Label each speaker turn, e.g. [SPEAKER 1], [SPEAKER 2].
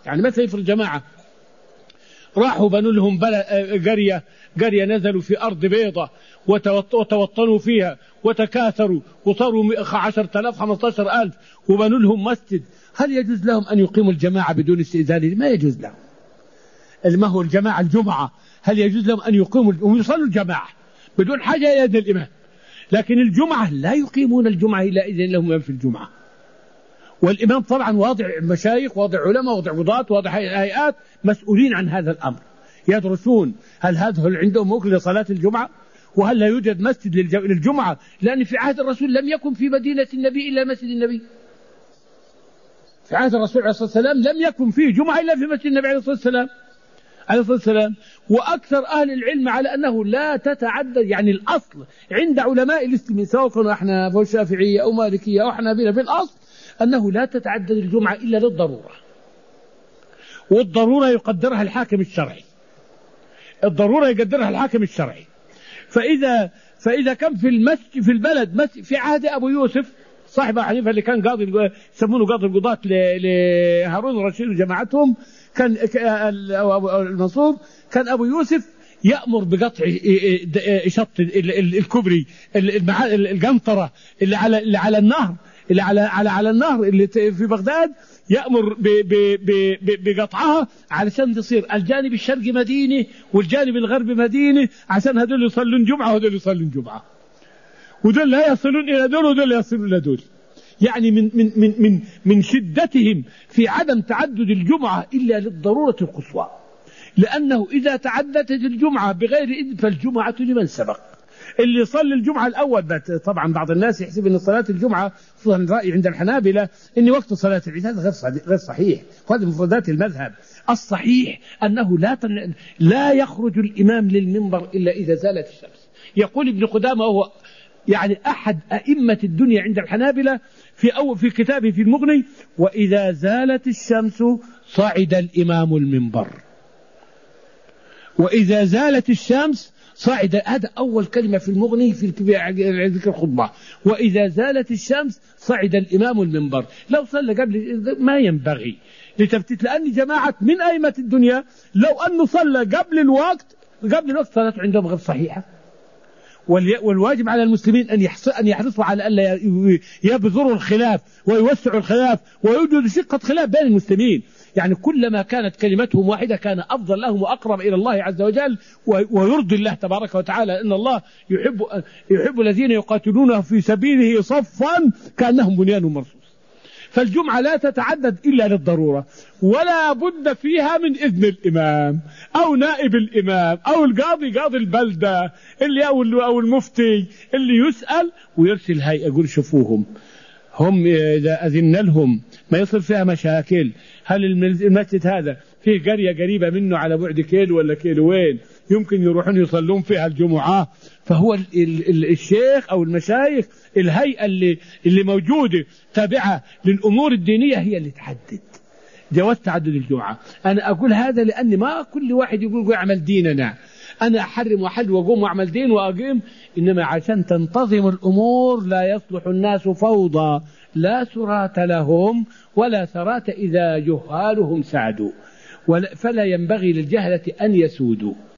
[SPEAKER 1] يعني مثلا في الجماعة راحوا بنوا لهم قرية نزلوا في أرض بيضة وتوطنوا فيها وتكاثروا وصاروا 10,000 15,000 وبنوا لهم مسجد، هل يجوز لهم أن يقيموا الجماعة بدون استئذان؟ ما يجوز لهم. ما هو الجماعة الجمعة هل يجوز لهم أن يقيموا ويصلوا الجماعة بدون حاجة إلى إذن الإمام؟ لكن الجمعة لا يقيمون الجمعة إلا إذن لهم في الجمعة. والإمام طبعا واضع مشايخ، واضع علماء، واضع قضاة، واضع هيئات مسؤولين عن هذا الأمر، يدرسون هل هذا عندهم موقف لصلاة الجمعة، وهل لا يوجد مسجد للجمعة، لأن في عهد الرسول لم يكن في مدينة النبي إلا مسجد النبي. في عهد الرسول عليه الصلاة والسلام لم يكن فيه جمعة إلا في مسجد النبي عليه الصلاة والسلام. وأكثر أهل العلم على أنه لا تتعدد، يعني الأصل عند علماء المسلمين سواء كانوا أحناف أو شافعية أو مالكية أو حنابلة، بالأصل أنه لا تتعدد الجمعة إلا للضرورة، والضرورة يقدرها الحاكم الشرعي، الضرورة يقدرها الحاكم الشرعي. فإذا كان في المسجد في البلد في عهد أبو يوسف صاحب حنيفة اللي كان قاضي يسمونه قاضي القضاة لهارون الرشيد وجماعتهم، كان المنصور، كان أبو يوسف يأمر بقطع شط الكبري القنطرة اللي على النهر، اللي على النهر اللي في بغداد، يأمر بقطعها علشان تصير الجانب الشرقي مدينة والجانب الغربي مدينة، عشان هذول يصلون جمعة وهذول يصلون جمعة، ودول لا يصلون إلى دول ودول لا يصلون إلى دول. يعني من شدتهم في عدم تعدد الجمعة إلا للضرورة القصوى، لأنه إذا تعددت الجمعة بغير إذن فالجمعة لمن سبق. اللي يصلي الجمعة الأول، طبعا بعض الناس يحسب أن صلاة الجمعة خصوصا رأي عند الحنابلة أن وقت صلاة العيد، هذا غير صحيح، وهذا مفردات المذهب. الصحيح أنه لا يخرج الإمام للمنبر إلا إذا زالت الشمس. يقول ابن قدامة وهو يعني أحد أئمة الدنيا عند الحنابلة في كتابه في المغني: وإذا زالت الشمس صعد الإمام المنبر. وإذا زالت الشمس صعد، هذا أول كلمة في المغني في ذكر الخطبة، وإذا زالت الشمس صعد الإمام المنبر. لو صلى قبل ما ينبغي لتفتيت، لأن جماعة من أئمة الدنيا لو أنه صلى قبل الوقت صلاته عندهم غير صحيحة. والواجب على المسلمين أن يحرصوا على ألا يبذروا الخلاف ويوسعوا الخلاف ويوجد شقة خلاف بين المسلمين. يعني كلما كانت كلمتهم واحدة كان أفضل لهم وأقرب إلى الله عز وجل ويرضي الله تبارك وتعالى، إن الله يحب الذين يقاتلونه في سبيله صفا كأنهم بنيان مرصوص. فالجمعة لا تتعدد إلا للضرورة، ولا بد فيها من إذن الإمام أو نائب الإمام أو قاضي البلدة أو المفتي اللي يسأل ويرسل هيئة يقول شوفوهم هم إذا أذن لهم ما يصير فيها مشاكل. هل المسجد هذا فيه قرية قريبة منه على بعد كيلو ولا كيلوين يمكن يروحون يصلون فيها الجمعة؟ فهو الشيخ أو المشايخ الهيئة اللي موجودة تابعة للأمور الدينية هي اللي تحدد جواز تعدد الجمعة. أنا أقول هذا لأن ما كل واحد يقول اعمل ديننا، أنا أحرم وأحل وأقوم وأعمل دين وأقيم، إنما عشان تنتظم الأمور. لا يصلح الناس فوضى لا سرات لهم ولا ثرات إذا جهالهم سعدوا، فلا ينبغي للجهلة أن يسودوا.